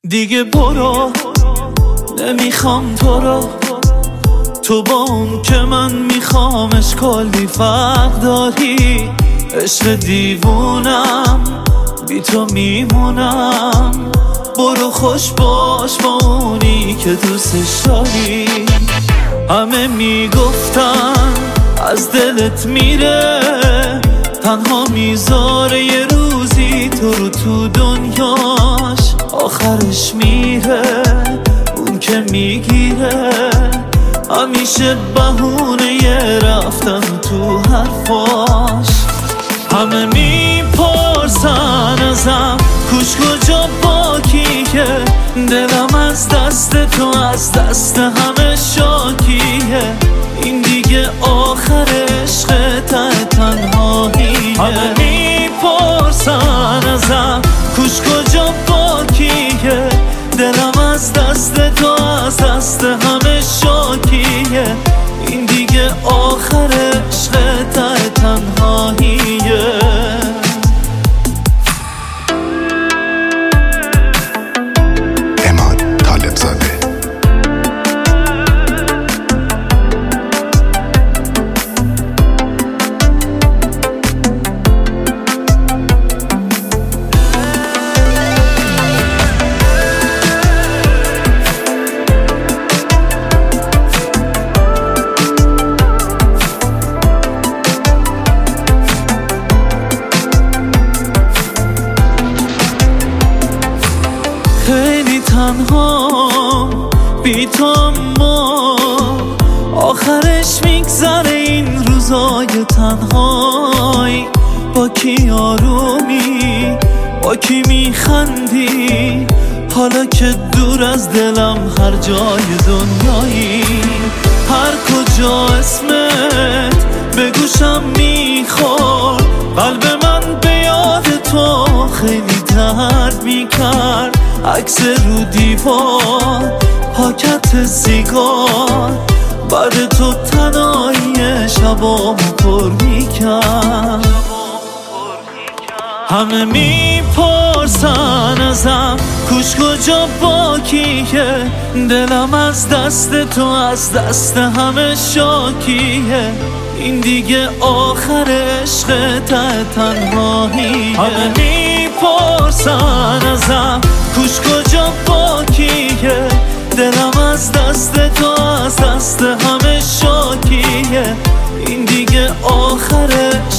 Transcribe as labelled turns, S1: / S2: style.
S1: دیگه برو، نمیخوام تو رو. تو با اون که من میخوامش کلی فرق داری. عشق دیوونم، بی تو میمونم. برو خوش باش با اونی که دوستش داری. همه میگفتن از دلت میره، تنها میذاره یه روزی تو رو تو دنیاش. آخرش میره اون که میگیره، همیشه بهونه یه رفتن تو حرفاش. همه میپرسن ازم کوش کجا با کیه، دلم از دست تو از دست همه شاکیه. این دیگه آخر عشق ته تنهاییه. همه میپرسن ازم کوش کجا با کیه، دلم از دست تو از دست همه شاکیه. این دیگه آخر عشق ته تنهاییه. خیلی تنها بی تو، اما آخرش میگذره این روزای تنهایی. با کی آرومی، با کی میخندی، حالا که دور از دلم هر جای دنیایی. هر کجا اسمت به گوشم میخورد، قلب من به یاد تو خیلی درد میکرد. عکس رو دیوار، پاکت سیگار، بعد تو تنهایی شبامو پر میکرد. همه میپرسن ازم کوش کجا با کیه، دلم از دست تو از دست همه شاکیه. این دیگه آخر عشق ته تنهاییه. همه میپرسن ازم کوش کجا با کیه، دلم از دست تو از دست همه شاکیه. این دیگه آخر